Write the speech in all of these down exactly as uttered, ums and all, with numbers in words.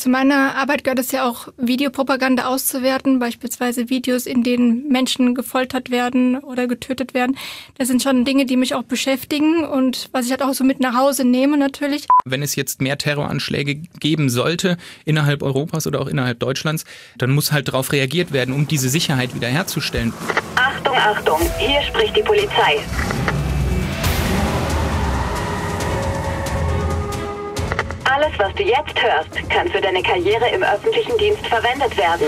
zu meiner Arbeit gehört es ja auch, Videopropaganda auszuwerten, beispielsweise Videos, in denen Menschen gefoltert werden oder getötet werden. Das sind schon Dinge, die mich auch beschäftigen und was ich halt auch so mit nach Hause nehme natürlich. Wenn es jetzt mehr Terroranschläge geben sollte, innerhalb Europas oder auch innerhalb Deutschlands, dann muss halt darauf reagiert werden, um diese Sicherheit wiederherzustellen. Achtung, Achtung, hier spricht die Polizei. Alles, was du jetzt hörst, kann für deine Karriere im öffentlichen Dienst verwendet werden.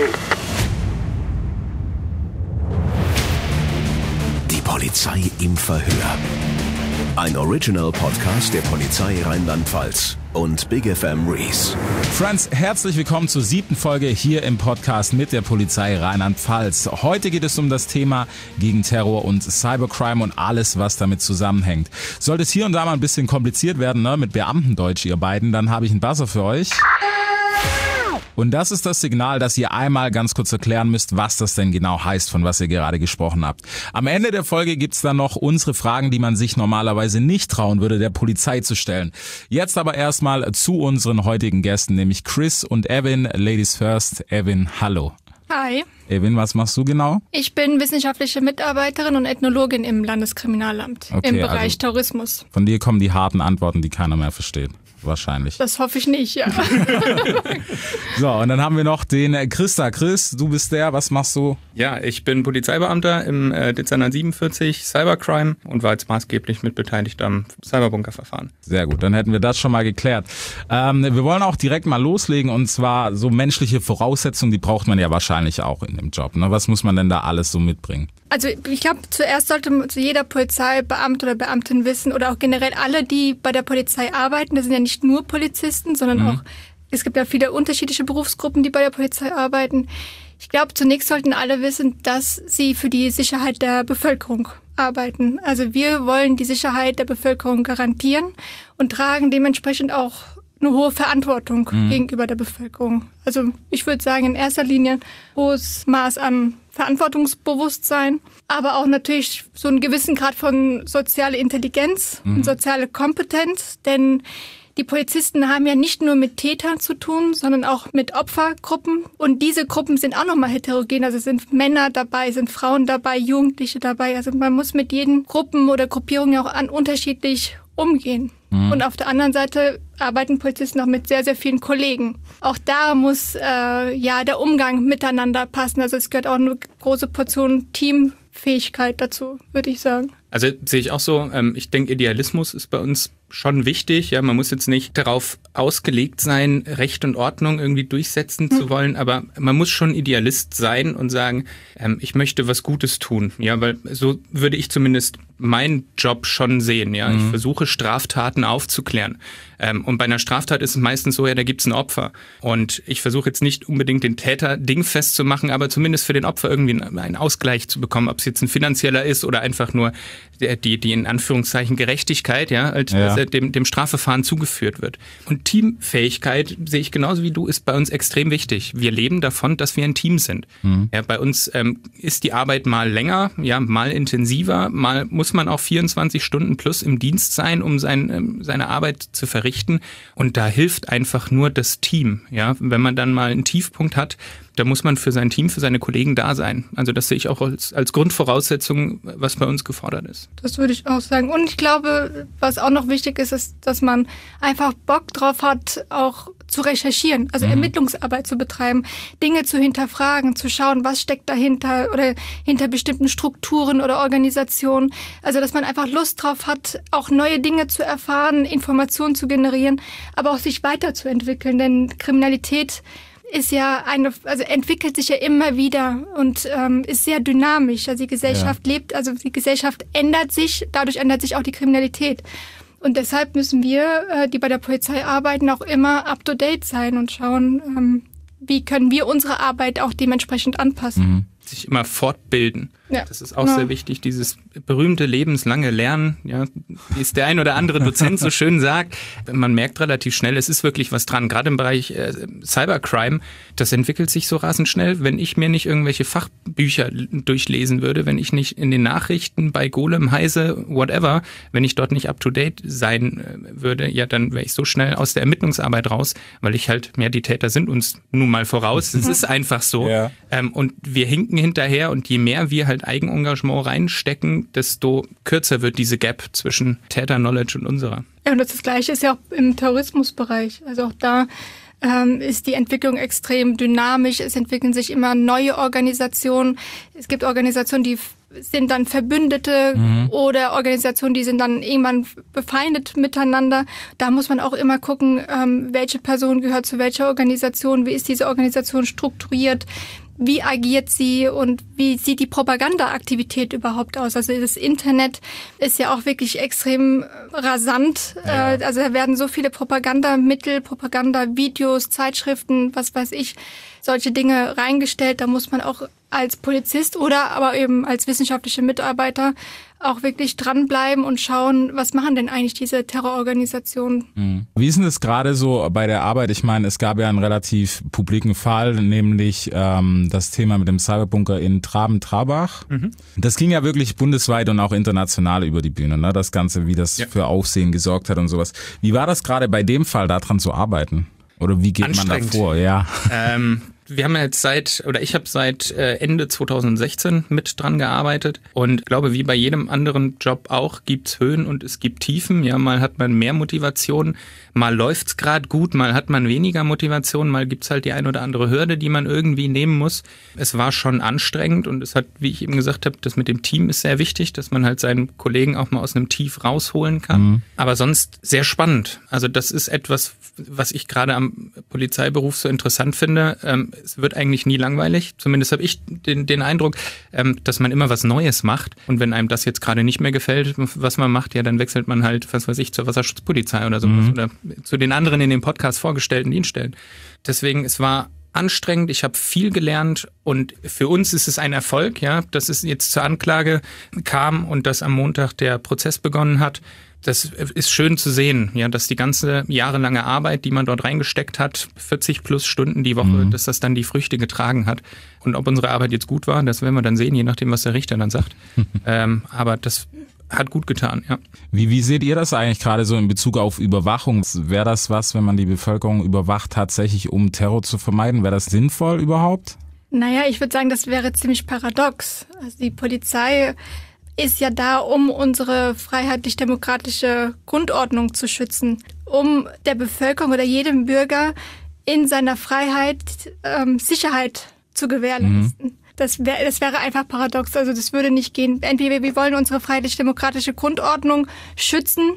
Die Polizei im Verhör. Ein Original-Podcast der Polizei Rheinland-Pfalz und Big F M Rees. Friends, herzlich willkommen zur siebten Folge hier im Podcast mit der Polizei Rheinland-Pfalz. Heute geht es um das Thema gegen Terror und Cybercrime und alles, was damit zusammenhängt. Sollte es hier und da mal ein bisschen kompliziert werden, ne, mit Beamtendeutsch, ihr beiden, dann habe ich einen Buzzer für euch. Und das ist das Signal, dass ihr einmal ganz kurz erklären müsst, was das denn genau heißt, von was ihr gerade gesprochen habt. Am Ende der Folge gibt's dann noch unsere Fragen, die man sich normalerweise nicht trauen würde, der Polizei zu stellen. Jetzt aber erstmal zu unseren heutigen Gästen, nämlich Chris und Evan. Ladies first. Evan, hallo. Hi. Evan, was machst du genau? Ich bin wissenschaftliche Mitarbeiterin und Ethnologin im Landeskriminalamt Okay, im Bereich also Tourismus. Von dir kommen die harten Antworten, die keiner mehr versteht. Wahrscheinlich. Das hoffe ich nicht, ja. So, und dann haben wir noch den Christa. Chris, du bist der, was machst du? Ja, ich bin Polizeibeamter im äh, Dezernat siebenundvierzig Cybercrime und war jetzt maßgeblich mitbeteiligt am Cyberbunkerverfahren. Sehr gut, dann hätten wir das schon mal geklärt. Ähm, wir wollen auch direkt mal loslegen und zwar so menschliche Voraussetzungen, die braucht man ja wahrscheinlich auch in dem Job. Ne? Was muss man denn da alles so mitbringen? Also ich glaube, zuerst sollte jeder Polizeibeamte oder Beamtin wissen oder auch generell alle, die bei der Polizei arbeiten, das sind ja nicht nur Polizisten, sondern mhm. auch, es gibt ja viele unterschiedliche Berufsgruppen, die bei der Polizei arbeiten. Ich glaube, zunächst sollten alle wissen, dass sie für die Sicherheit der Bevölkerung arbeiten. Also wir wollen die Sicherheit der Bevölkerung garantieren und tragen dementsprechend auch eine hohe Verantwortung mhm. gegenüber der Bevölkerung. Also ich würde sagen, in erster Linie hohes Maß an Verantwortungsbewusstsein, aber auch natürlich so einen gewissen Grad von sozialer Intelligenz mhm. und soziale Kompetenz, denn die Polizisten haben ja nicht nur mit Tätern zu tun, sondern auch mit Opfergruppen. Und diese Gruppen sind auch nochmal heterogen. Also sind Männer dabei, sind Frauen dabei, Jugendliche dabei. Also man muss mit jeden Gruppen oder Gruppierungen auch an unterschiedlich umgehen. Mhm. Und auf der anderen Seite arbeiten Polizisten auch mit sehr, sehr vielen Kollegen. Auch da muss äh, ja der Umgang miteinander passen. Also es gehört auch eine große Portion Teamfähigkeit dazu, würde ich sagen. Also sehe ich auch so. Ich denke, Idealismus ist bei uns schon wichtig. Ja, man muss jetzt nicht darauf ausgelegt sein, Recht und Ordnung irgendwie durchsetzen hm. zu wollen, aber man muss schon Idealist sein und sagen, ähm, ich möchte was Gutes tun. Ja, weil so würde ich zumindest meinen Job schon sehen. Ja, mhm. ich versuche Straftaten aufzuklären. Ähm, und bei einer Straftat ist es meistens so, ja, da gibt es ein Opfer. Und ich versuche jetzt nicht unbedingt den Täter dingfest zu machen, aber zumindest für den Opfer irgendwie einen Ausgleich zu bekommen, ob es jetzt ein finanzieller ist oder einfach nur die, die in Anführungszeichen Gerechtigkeit, ja, als ja. Dem, dem Strafverfahren zugeführt wird. Und Teamfähigkeit, sehe ich genauso wie du, ist bei uns extrem wichtig. Wir leben davon, dass wir ein Team sind. Mhm. Ja, bei uns ähm, ist die Arbeit mal länger, ja, mal intensiver, mal muss man auch vierundzwanzig Stunden plus im Dienst sein, um sein, ähm, seine Arbeit zu verrichten. Und da hilft einfach nur das Team. Ja, wenn man dann mal einen Tiefpunkt hat, da muss man für sein Team, für seine Kollegen da sein. Also das sehe ich auch als, als Grundvoraussetzung, was bei uns gefordert ist. Das würde ich auch sagen. Und ich glaube, was auch noch wichtig ist, ist, dass man einfach Bock drauf hat, auch zu recherchieren, also mhm. Ermittlungsarbeit zu betreiben, Dinge zu hinterfragen, zu schauen, was steckt dahinter oder hinter bestimmten Strukturen oder Organisationen. Also dass man einfach Lust drauf hat, auch neue Dinge zu erfahren, Informationen zu generieren, aber auch sich weiterzuentwickeln. Denn Kriminalität ist ja eine, also entwickelt sich ja immer wieder und ähm, ist sehr dynamisch. Also die Gesellschaft ja. lebt, also die Gesellschaft ändert sich, dadurch ändert sich auch die Kriminalität. Und deshalb müssen wir, äh, die bei der Polizei arbeiten, auch immer up to date sein und schauen, ähm, wie können wir unsere Arbeit auch dementsprechend anpassen. Mhm. Sich immer fortbilden. Ja. Das ist auch ja. sehr wichtig, dieses berühmte lebenslange Lernen, ja, wie es der ein oder andere Dozent so schön sagt. Man merkt relativ schnell, es ist wirklich was dran. Gerade im Bereich äh, Cybercrime, das entwickelt sich so rasend schnell. Wenn ich mir nicht irgendwelche Fachbücher durchlesen würde, wenn ich nicht in den Nachrichten bei Golem, Heise, whatever, wenn ich dort nicht up-to-date sein äh, würde, ja, dann wäre ich so schnell aus der Ermittlungsarbeit raus, weil ich halt, ja, die Täter sind uns nun mal voraus. Es ist einfach so. Ja. Ähm, und wir hinken hinterher und je mehr wir halt Eigenengagement reinstecken, desto kürzer wird diese Gap zwischen Täter-Knowledge und unserer. Ja, und das, das Gleiche ist ja auch im Terrorismusbereich. Also auch da ähm, ist die Entwicklung extrem dynamisch. Es entwickeln sich immer neue Organisationen. Es gibt Organisationen, die sind dann Verbündete mhm. oder Organisationen, die sind dann irgendwann befeindet miteinander. Da muss man auch immer gucken, ähm, welche Person gehört zu welcher Organisation, wie ist diese Organisation strukturiert, wie agiert sie und wie sieht die Propagandaaktivität überhaupt aus? Also das Internet ist ja auch wirklich extrem rasant. Ja. Also da werden so viele Propagandamittel, Propagandavideos, Zeitschriften, was weiß ich, solche Dinge reingestellt. Da muss man auch als Polizist oder aber eben als wissenschaftliche Mitarbeiter auch wirklich dranbleiben und schauen, was machen denn eigentlich diese Terrororganisationen. Mhm. Wie ist denn das gerade so bei der Arbeit? Ich meine, es gab ja einen relativ publiken Fall, nämlich ähm, das Thema mit dem Cyberbunker in Traben-Trabach. Mhm. Das ging ja wirklich bundesweit und auch international über die Bühne, ne? Das Ganze, wie das ja. für Aufsehen gesorgt hat und sowas. Wie war das gerade bei dem Fall, daran zu arbeiten? Oder wie geht man da vor? Ja. Ähm, wir haben ja jetzt seit, oder ich habe seit Ende zwanzig sechzehn mit dran gearbeitet und glaube, wie bei jedem anderen Job auch, gibt's Höhen und es gibt Tiefen. Ja, mal hat man mehr Motivation, mal läuft's gerade gut, mal hat man weniger Motivation, mal gibt's halt die ein oder andere Hürde, die man irgendwie nehmen muss. Es war schon anstrengend und es hat, wie ich eben gesagt habe, das mit dem Team ist sehr wichtig, dass man halt seinen Kollegen auch mal aus einem Tief rausholen kann. Mhm. Aber sonst sehr spannend. Also das ist etwas, was ich gerade am Polizeiberuf so interessant finde. Ähm, es wird eigentlich nie langweilig. Zumindest habe ich den, den Eindruck, ähm, dass man immer was Neues macht. Und wenn einem das jetzt gerade nicht mehr gefällt, was man macht, ja, dann wechselt man halt, was weiß ich, zur Wasserschutzpolizei oder sowas. Mhm. Oder zu den anderen in dem Podcast vorgestellten Dienststellen. Deswegen, es war anstrengend, ich habe viel gelernt und für uns ist es ein Erfolg, ja, dass es jetzt zur Anklage kam und dass am Montag der Prozess begonnen hat. Das ist schön zu sehen, ja, dass die ganze jahrelange Arbeit, die man dort reingesteckt hat, vierzig plus Stunden die Woche, mhm. dass das dann die Früchte getragen hat. Und ob unsere Arbeit jetzt gut war, das werden wir dann sehen, je nachdem, was der Richter dann sagt. ähm, aber das hat gut getan, ja. Wie, wie seht ihr das eigentlich gerade so in Bezug auf Überwachung? Wäre das was, wenn man die Bevölkerung überwacht, tatsächlich um Terror zu vermeiden? Wäre das sinnvoll überhaupt? Naja, ich würde sagen, das wäre ziemlich paradox. Also die Polizei ist ja da, um unsere freiheitlich-demokratische Grundordnung zu schützen, um der Bevölkerung oder jedem Bürger in seiner Freiheit ähm, Sicherheit zu gewährleisten. Mhm. Das, wär, das wäre einfach paradox, also das würde nicht gehen. Entweder wir wollen unsere freiheitlich-demokratische Grundordnung schützen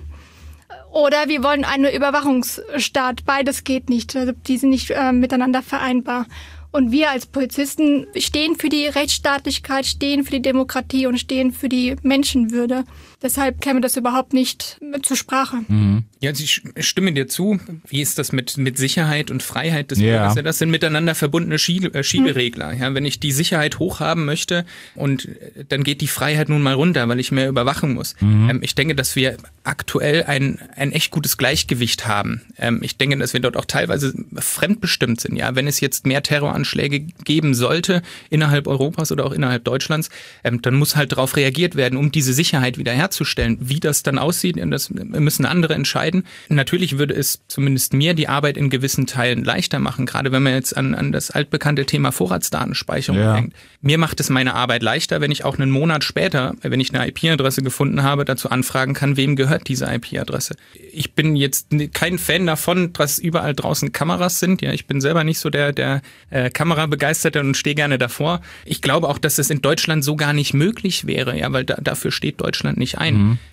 oder wir wollen einen Überwachungsstaat. Beides geht nicht, also die sind nicht äh, miteinander vereinbar. Und wir als Polizisten stehen für die Rechtsstaatlichkeit, stehen für die Demokratie und stehen für die Menschenwürde. Deshalb käme das überhaupt nicht zur Sprache. Mhm. Ja, ich stimme dir zu. Wie ist das mit, mit Sicherheit und Freiheit des Bürgers? Ja. Das sind miteinander verbundene Schie- äh, Schieberegler. Ja, wenn ich die Sicherheit hochhaben möchte und dann geht die Freiheit nun mal runter, weil ich mehr überwachen muss. Mhm. Ähm, ich denke, dass wir aktuell ein, ein echt gutes Gleichgewicht haben. Ähm, ich denke, dass wir dort auch teilweise fremdbestimmt sind. Ja, wenn es jetzt mehr Terroranschläge geben sollte innerhalb Europas oder auch innerhalb Deutschlands, ähm, dann muss halt darauf reagiert werden, um diese Sicherheit wiederherzustellen. Wie das dann aussieht, das müssen andere entscheiden. Natürlich würde es zumindest mir die Arbeit in gewissen Teilen leichter machen, gerade wenn man jetzt an, an das altbekannte Thema Vorratsdatenspeicherung ja. denkt. Mir macht es meine Arbeit leichter, wenn ich auch einen Monat später, wenn ich eine I P-Adresse gefunden habe, dazu anfragen kann, wem gehört diese I P-Adresse. Ich bin jetzt kein Fan davon, dass überall draußen Kameras sind. Ja, ich bin selber nicht so der, der äh, Kamerabegeisterte und stehe gerne davor. Ich glaube auch, dass das in Deutschland so gar nicht möglich wäre, ja, weil da, dafür steht Deutschland nicht ein. Mhm.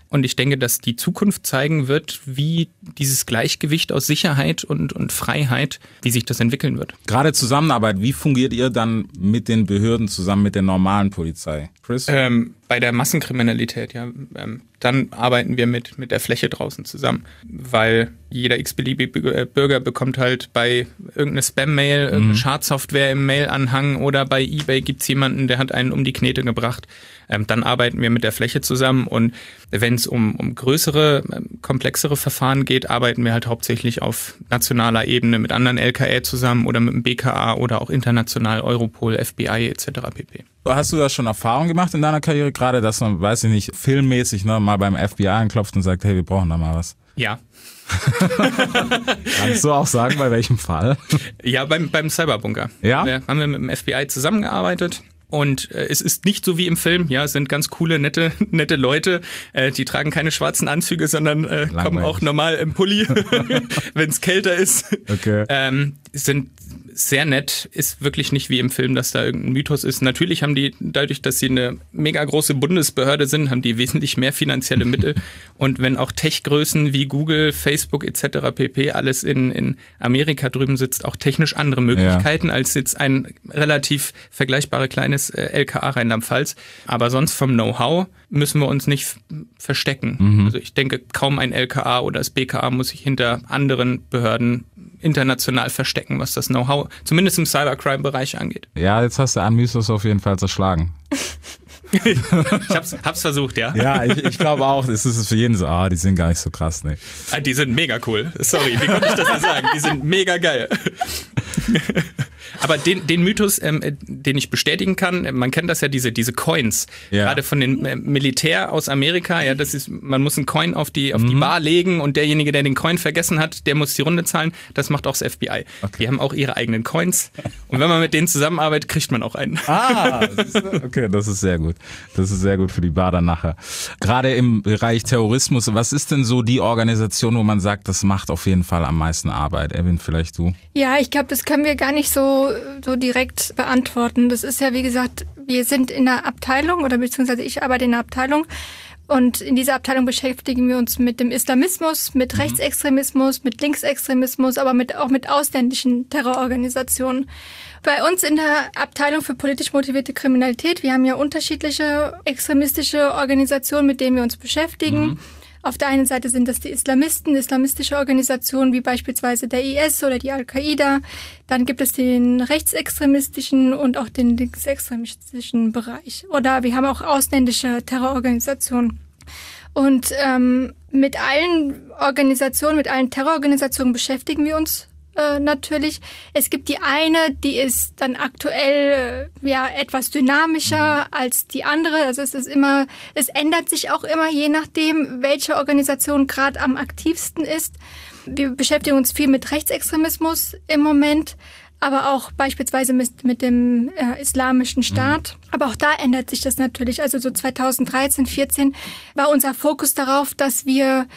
Und ich denke, dass die Zukunft zeigen wird, wie dieses Gleichgewicht aus Sicherheit und, und Freiheit, wie sich das entwickeln wird. Gerade Zusammenarbeit, wie fungiert ihr dann mit den Behörden zusammen, mit der normalen Polizei? Chris? Ähm, bei der Massenkriminalität, ja. Ähm, dann arbeiten wir mit, mit der Fläche draußen zusammen, weil jeder x-beliebige Bürger bekommt halt bei irgendeine Spam-Mail, irgendeine mhm. Schadsoftware im Mail-Anhang oder bei eBay gibt's jemanden, der hat einen um die Knete gebracht. Ähm, dann arbeiten wir mit der Fläche zusammen und wenn es um, um größere, komplexere Verfahren geht, arbeiten wir halt hauptsächlich auf nationaler Ebene mit anderen L K A zusammen oder mit dem B K A oder auch international Europol, F B I et cetera pp. Hast du da schon Erfahrung gemacht in deiner Karriere, gerade dass man, weiß ich nicht, filmmäßig ne, mal beim F B I anklopft und sagt, hey, wir brauchen da mal was? Ja. Kannst du auch sagen, bei welchem Fall? Ja, beim, beim Cyberbunker. Ja? Da haben wir mit dem F B I zusammengearbeitet. Und äh, es ist nicht so wie im Film, ja, es sind ganz coole, nette, nette Leute, äh, die tragen keine schwarzen Anzüge, sondern äh, kommen auch normal im Pulli, wenn es kälter ist. Okay. Ähm, sind sehr nett, ist wirklich nicht wie im Film, dass da irgendein Mythos ist. Natürlich haben die, dadurch, dass sie eine mega große Bundesbehörde sind, haben die wesentlich mehr finanzielle Mittel. Und wenn auch Tech-Größen wie Google, Facebook et cetera pp. Alles in, in Amerika drüben sitzt, auch technisch andere Möglichkeiten, ja. als jetzt ein relativ vergleichbare kleines äh, L K A Rheinland-Pfalz. Aber sonst vom Know-how müssen wir uns nicht f- verstecken. Mhm. Also ich denke, kaum ein L K A oder das B K A muss sich hinter anderen Behörden international verstecken, was das Know-how zumindest im Cybercrime-Bereich angeht. Ja, jetzt hast du einen Mythos auf jeden Fall zerschlagen. ich hab's, hab's versucht, ja. Ja, ich, ich glaube auch, das ist für jeden so, ah, die sind gar nicht so krass, ne. Ah, die sind mega cool. Sorry, wie konnte ich das nicht sagen? Die sind mega geil. Aber den, den Mythos, ähm, den ich bestätigen kann, man kennt das ja, diese, diese Coins, ja. gerade von den äh, Militär aus Amerika, ja, das ist, man muss einen Coin auf die, auf mhm. die Bar legen und derjenige, der den Coin vergessen hat, der muss die Runde zahlen, das macht auch das F B I. Okay. Die haben auch ihre eigenen Coins und wenn man mit denen zusammenarbeitet, kriegt man auch einen. Ah, das ist, okay, das ist sehr gut. Das ist sehr gut für die Bar dann nachher. Gerade im Bereich Terrorismus, was ist denn so die Organisation, wo man sagt, das macht auf jeden Fall am meisten Arbeit? Erwin, vielleicht du? Ja, ich glaube, das können wir gar nicht so, so direkt beantworten. Das ist ja, wie gesagt, wir sind in einer Abteilung oder beziehungsweise ich arbeite in einer Abteilung und in dieser Abteilung beschäftigen wir uns mit dem Islamismus, mit mhm. Rechtsextremismus, mit Linksextremismus, aber mit, auch mit ausländischen Terrororganisationen. Bei uns in der Abteilung für politisch motivierte Kriminalität, wir haben ja unterschiedliche extremistische Organisationen, mit denen wir uns beschäftigen. Mhm. Auf der einen Seite sind das die Islamisten, islamistische Organisationen wie beispielsweise der I S oder die Al-Qaida. Dann gibt es den rechtsextremistischen und auch den linksextremistischen Bereich. Oder wir haben auch ausländische Terrororganisationen. Und ähm, mit allen Organisationen, mit allen Terrororganisationen beschäftigen wir uns äh, natürlich. Es gibt die eine, die ist dann aktuell äh, ja etwas dynamischer als die andere. Also es ist immer, es ändert sich auch immer, je nachdem, welche Organisation gerade am aktivsten ist. Wir beschäftigen uns viel mit Rechtsextremismus im Moment, aber auch beispielsweise mit, mit dem äh, Islamischen Staat. Mhm. Aber auch da ändert sich das natürlich. Also so zweitausenddreizehn, vierzehn war unser Fokus darauf, dass wir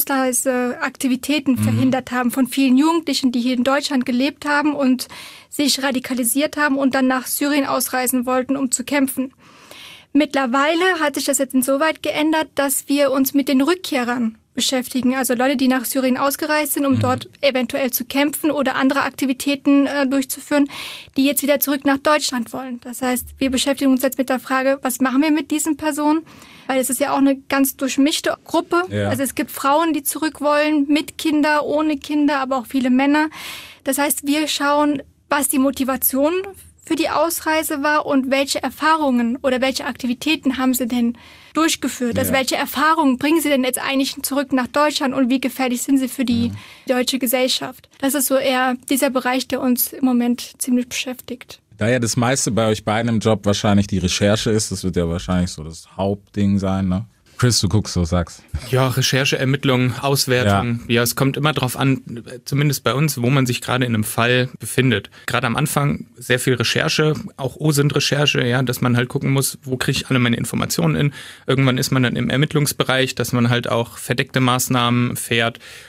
Ausreiseaktivitäten mhm. verhindert haben von vielen Jugendlichen, die hier in Deutschland gelebt haben und sich radikalisiert haben und dann nach Syrien ausreisen wollten, um zu kämpfen. Mittlerweile hat sich das jetzt insoweit geändert, dass wir uns mit den Rückkehrern beschäftigen, also Leute, die nach Syrien ausgereist sind, um mhm. dort eventuell zu kämpfen oder andere Aktivitäten äh, durchzuführen, die jetzt wieder zurück nach Deutschland wollen. Das heißt, wir beschäftigen uns jetzt mit der Frage, was machen wir mit diesen Personen? Weil es ist ja auch eine ganz durchmischte Gruppe. Ja. Also es gibt Frauen, die zurück wollen, mit Kinder, ohne Kinder, aber auch viele Männer. Das heißt, wir schauen, was die Motivation für die Ausreise war und welche Erfahrungen oder welche Aktivitäten haben sie denn durchgeführt? Ja. Also welche Erfahrungen bringen sie denn jetzt eigentlich zurück nach Deutschland und wie gefährlich sind sie für die ja. deutsche Gesellschaft? Das ist so eher dieser Bereich, der uns im Moment ziemlich beschäftigt. Da ja das meiste bei euch beiden im Job wahrscheinlich die Recherche ist, das wird ja wahrscheinlich so das Hauptding sein, ne? Chris, du guckst so, sagst. Ja, Recherche, Ermittlung, Auswertung. Ja. ja, es kommt immer drauf an, zumindest bei uns, wo man sich gerade in einem Fall befindet. Gerade am Anfang sehr viel Recherche, auch O S I N-Recherche, ja, dass man halt gucken muss, wo kriege ich alle meine Informationen in. Irgendwann ist man dann im Ermittlungsbereich, dass man halt auch verdeckte Maßnahmen fährt.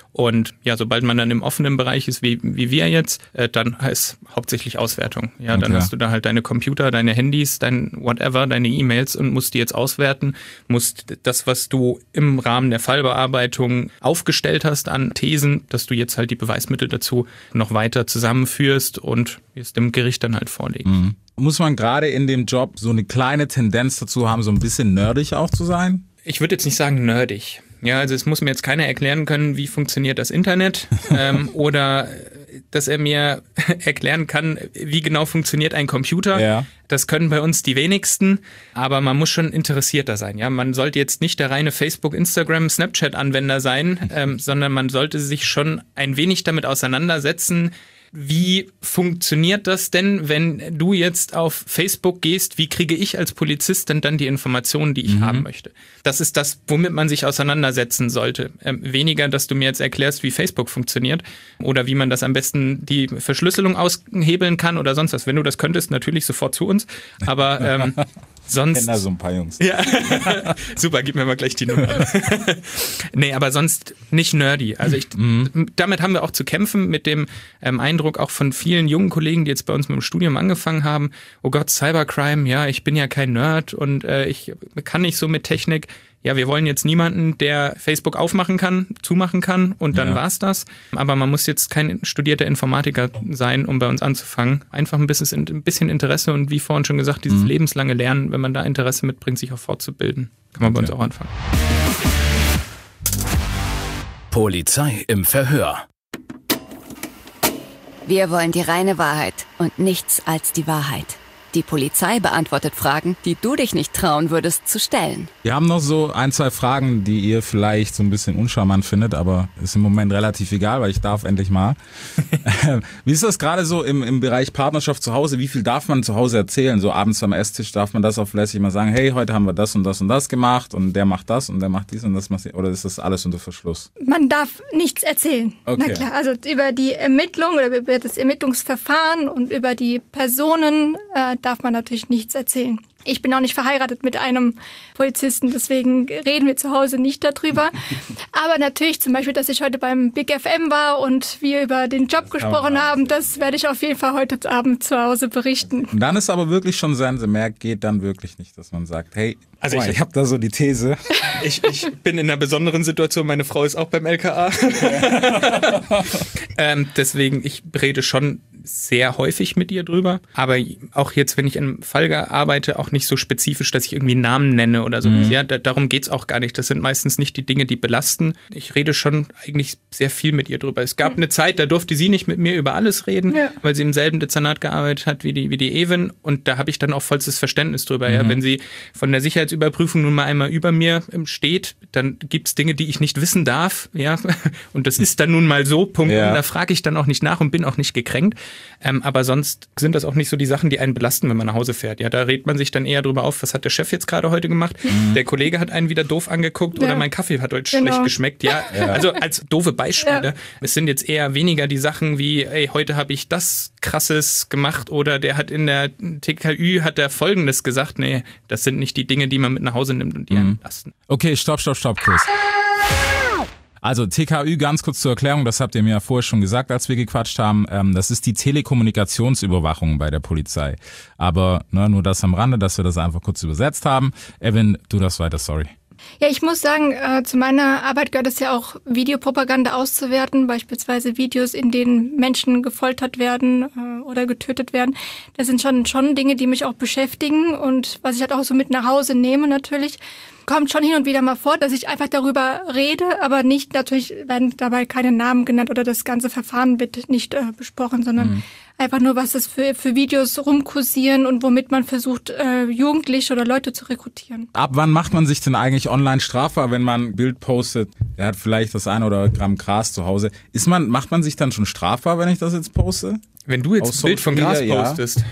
Und ja, sobald man dann im offenen Bereich ist, wie, wie wir jetzt, äh, dann heißt hauptsächlich Auswertung. Ja, dann Okay. hast du da halt deine Computer, deine Handys, dein whatever, deine E-Mails und musst die jetzt auswerten, musst das, was du im Rahmen der Fallbearbeitung aufgestellt hast an Thesen, dass du jetzt halt die Beweismittel dazu noch weiter zusammenführst und es dem Gericht dann halt vorlegen. Mhm. Muss man gerade in dem Job so eine kleine Tendenz dazu haben, so ein bisschen nerdig auch zu sein? Ich würde jetzt nicht sagen nerdig. Ja, also es muss mir jetzt keiner erklären können, wie funktioniert das Internet ähm, oder dass er mir erklären kann, wie genau funktioniert ein Computer. Ja. Das können bei uns die wenigsten, aber man muss schon interessierter sein. Ja, man sollte jetzt nicht der reine Facebook, Instagram, Snapchat-Anwender sein, ähm, sondern man sollte sich schon ein wenig damit auseinandersetzen. Wie funktioniert das denn, wenn du jetzt auf Facebook gehst? Wie kriege ich als Polizist denn dann die Informationen, die ich mhm. haben möchte? Das ist das, womit man sich auseinandersetzen sollte. Ähm, weniger, dass du mir jetzt erklärst, wie Facebook funktioniert oder wie man das am besten die Verschlüsselung aushebeln kann oder sonst was. Wenn du das könntest, natürlich sofort zu uns. Aber ähm, sonst... Ich kenne da so ein paar Jungs. Ja, super, gib mir mal gleich die Nummer. Nee, aber sonst nicht nerdy. Also ich, mhm. damit haben wir auch zu kämpfen mit dem ähm, Eindruck auch von vielen jungen Kollegen, die jetzt bei uns mit dem Studium angefangen haben. Oh Gott, Cybercrime, ja, ich bin ja kein Nerd und äh, ich kann nicht so mit Technik. Ja, wir wollen jetzt niemanden, der Facebook aufmachen kann, zumachen kann und dann ja. war's das. Aber man muss jetzt kein studierter Informatiker sein, um bei uns anzufangen. Einfach ein bisschen, ein bisschen Interesse und wie vorhin schon gesagt, dieses mhm. lebenslange Lernen, wenn man da Interesse mitbringt, sich auch fortzubilden, kann man okay. bei uns auch anfangen. Polizei im Verhör. Wir wollen die reine Wahrheit und nichts als die Wahrheit. Die Polizei beantwortet Fragen, die du dich nicht trauen würdest zu stellen. Wir haben noch so ein, zwei Fragen, die ihr vielleicht so ein bisschen uncharmant findet, aber ist im Moment relativ egal, weil ich darf endlich mal. Wie ist das gerade so im, im Bereich Partnerschaft zu Hause? Wie viel darf man zu Hause erzählen? So abends am Esstisch darf man das auch lässig mal sagen, hey, heute haben wir das und das und das gemacht und der macht das und der macht dies und das. Oder ist das alles unter Verschluss? Man darf nichts erzählen. Okay. Na klar, also über die Ermittlung oder über das Ermittlungsverfahren und über die Personen äh, darf man natürlich nichts erzählen. Ich bin auch nicht verheiratet mit einem Polizisten, deswegen reden wir zu Hause nicht darüber. Aber natürlich zum Beispiel, dass ich heute beim Big F M war und wir über den Job gesprochen oh, haben, das werde ich auf jeden Fall heute Abend zu Hause berichten. Und dann ist aber wirklich schon Sensemerk, geht dann wirklich nicht, dass man sagt, hey, also ich, ich habe da so die These. Ich, ich bin in einer besonderen Situation, meine Frau ist auch beim L K A. ähm, deswegen, ich rede schon sehr häufig mit ihr drüber, aber auch jetzt, wenn ich im Fall arbeite, auch nicht so spezifisch, dass ich irgendwie einen Namen nenne oder so. Mhm. Ja, da, darum geht's auch gar nicht. Das sind meistens nicht die Dinge, die belasten. Ich rede schon eigentlich sehr viel mit ihr drüber. Es gab mhm. eine Zeit, da durfte sie nicht mit mir über alles reden, ja. weil sie im selben Dezernat gearbeitet hat wie die, wie die Ewen und da habe ich dann auch vollstes Verständnis drüber. Mhm. Ja, wenn sie von der Sicherheitsüberprüfung nun mal einmal über mir steht, dann gibt's Dinge, die ich nicht wissen darf, ja, und das ist dann nun mal so, Punkt. Ja. Und da frage ich dann auch nicht nach und bin auch nicht gekränkt. Ähm, aber sonst sind das auch nicht so die Sachen, die einen belasten, wenn man nach Hause fährt. Ja, da redet man sich dann eher drüber auf, was hat der Chef jetzt gerade heute gemacht? Mhm. Der Kollege hat einen wieder doof angeguckt ja. oder mein Kaffee hat heute genau. schlecht geschmeckt. Ja, ja, also als doofe Beispiele. Ja. Es sind jetzt eher weniger die Sachen wie, ey, heute habe ich das Krasses gemacht oder der hat in der T K Ü hat der Folgendes gesagt. Nee, das sind nicht die Dinge, die man mit nach Hause nimmt und die mhm. einen belasten. Okay, stopp, stopp, stopp, Chris. Also T K Ü, ganz kurz zur Erklärung, das habt ihr mir ja vorher schon gesagt, als wir gequatscht haben, ähm, das ist die Telekommunikationsüberwachung bei der Polizei. Aber ne, nur das am Rande, dass wir das einfach kurz übersetzt haben. Evan, du darfst weiter, sorry. Ja, ich muss sagen, äh, zu meiner Arbeit gehört es ja auch, Videopropaganda auszuwerten, beispielsweise Videos, in denen Menschen gefoltert werden äh, oder getötet werden. Das sind schon schon Dinge, die mich auch beschäftigen und was ich halt auch so mit nach Hause nehme natürlich. Kommt schon hin und wieder mal vor, dass ich einfach darüber rede, aber nicht, natürlich werden dabei keine Namen genannt oder das ganze Verfahren wird nicht äh, besprochen, sondern mhm. einfach nur, was das für, für Videos rumkursieren und womit man versucht, äh, Jugendliche oder Leute zu rekrutieren. Ab wann macht man sich denn eigentlich online strafbar, wenn man ein Bild postet, der hat vielleicht das ein oder Gramm Gras zu Hause? Ist man, macht man sich dann schon strafbar, wenn ich das jetzt poste? Wenn du jetzt ein Bild von Gras postest, ja.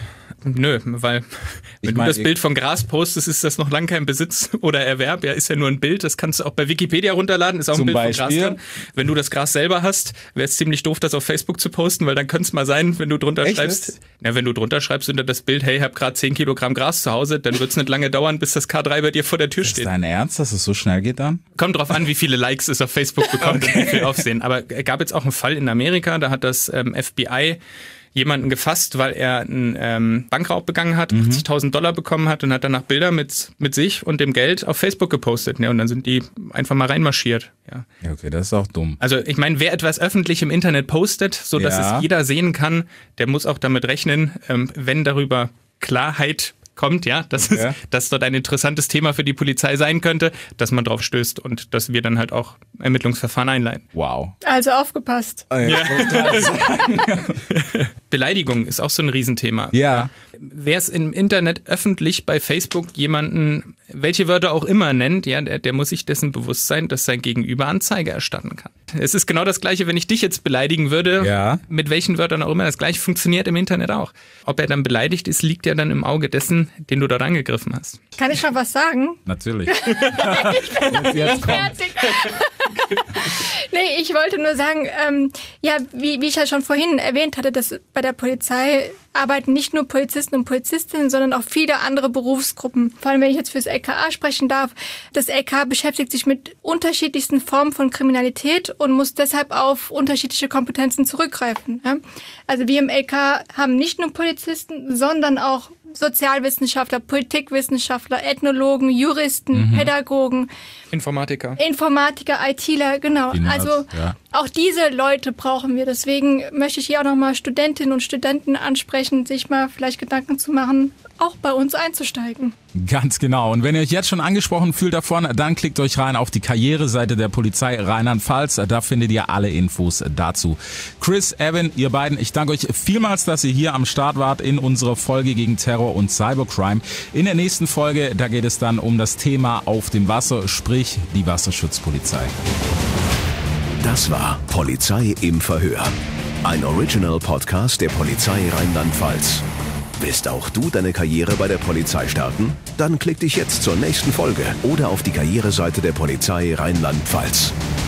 Nö, weil wenn Ich du mein, das Bild von Gras postest, ist das noch lang kein Besitz oder Erwerb. Ja, ist ja nur ein Bild. Das kannst du auch bei Wikipedia runterladen. Ist auch ein Zum Bild Beispiel? von Gras dran. Wenn du das Gras selber hast, wäre es ziemlich doof, das auf Facebook zu posten, weil dann könnte es mal sein, wenn du drunter Echt? schreibst. Na, wenn du drunter schreibst unter das Bild, hey, ich habe gerade zehn Kilogramm Gras zu Hause, dann wird es nicht lange dauern, bis das K drei bei dir vor der Tür Ist steht. dein Ernst, dass es so schnell geht dann? Kommt drauf an, wie viele Likes es auf Facebook bekommt okay. und wie viel Aufsehen. Aber es gab jetzt auch einen Fall in Amerika, da hat das ähm, F B I jemanden gefasst, weil er einen ähm, Bankraub begangen hat, mhm. achtzigtausend Dollar bekommen hat und hat danach Bilder mit mit sich und dem Geld auf Facebook gepostet. Ja, und dann sind die einfach mal reinmarschiert. Ja, ja okay, das ist auch dumm. Also ich meine, wer etwas öffentlich im Internet postet, so dass ja. es jeder sehen kann, der muss auch damit rechnen, ähm, wenn darüber Klarheit kommt, ja, dass, okay. es, dass dort ein interessantes Thema für die Polizei sein könnte, dass man drauf stößt und dass wir dann halt auch Ermittlungsverfahren einleiten. Wow. Also aufgepasst. Oh, ja. Beleidigung ist auch so ein Riesenthema. Ja. Wer es im Internet öffentlich bei Facebook jemanden, welche Wörter auch immer nennt, ja, der, der muss sich dessen bewusst sein, dass sein Gegenüber Anzeige erstatten kann. Es ist genau das Gleiche, wenn ich dich jetzt beleidigen würde, ja. mit welchen Wörtern auch immer. Das Gleiche funktioniert im Internet auch. Ob er dann beleidigt ist, liegt ja dann im Auge dessen, den du dort angegriffen hast. Kann ich schon was sagen? Natürlich. Ich bin noch nicht fertig. Nee, ich wollte nur sagen, ähm, ja, wie, wie ich ja schon vorhin erwähnt hatte, dass bei der Polizei arbeiten nicht nur Polizisten und Polizistinnen, sondern auch viele andere Berufsgruppen. Vor allem, wenn ich jetzt fürs L K A sprechen darf. Das L K A beschäftigt sich mit unterschiedlichsten Formen von Kriminalität und muss deshalb auf unterschiedliche Kompetenzen zurückgreifen. Ja? Also wir im L K A haben nicht nur Polizisten, sondern auch Sozialwissenschaftler, Politikwissenschaftler, Ethnologen, Juristen, mhm. Pädagogen, Informatiker. Informatiker, ITler, genau. Die Nerds, also ja. auch diese Leute brauchen wir. Deswegen möchte ich hier auch nochmal Studentinnen und Studenten ansprechen, sich mal vielleicht Gedanken zu machen, auch bei uns einzusteigen. Ganz genau. Und wenn ihr euch jetzt schon angesprochen fühlt davon, dann klickt euch rein auf die Karriereseite der Polizei Rheinland-Pfalz. Da findet ihr alle Infos dazu. Chris, Evan, ihr beiden, ich danke euch vielmals, dass ihr hier am Start wart in unserer Folge gegen Terror und Cybercrime. In der nächsten Folge, da geht es dann um das Thema auf dem Wasser, sprich die Wasserschutzpolizei. Das war Polizei im Verhör. Ein Original-Podcast der Polizei Rheinland-Pfalz. Willst auch du deine Karriere bei der Polizei starten? Dann klick dich jetzt zur nächsten Folge oder auf die Karriereseite der Polizei Rheinland-Pfalz.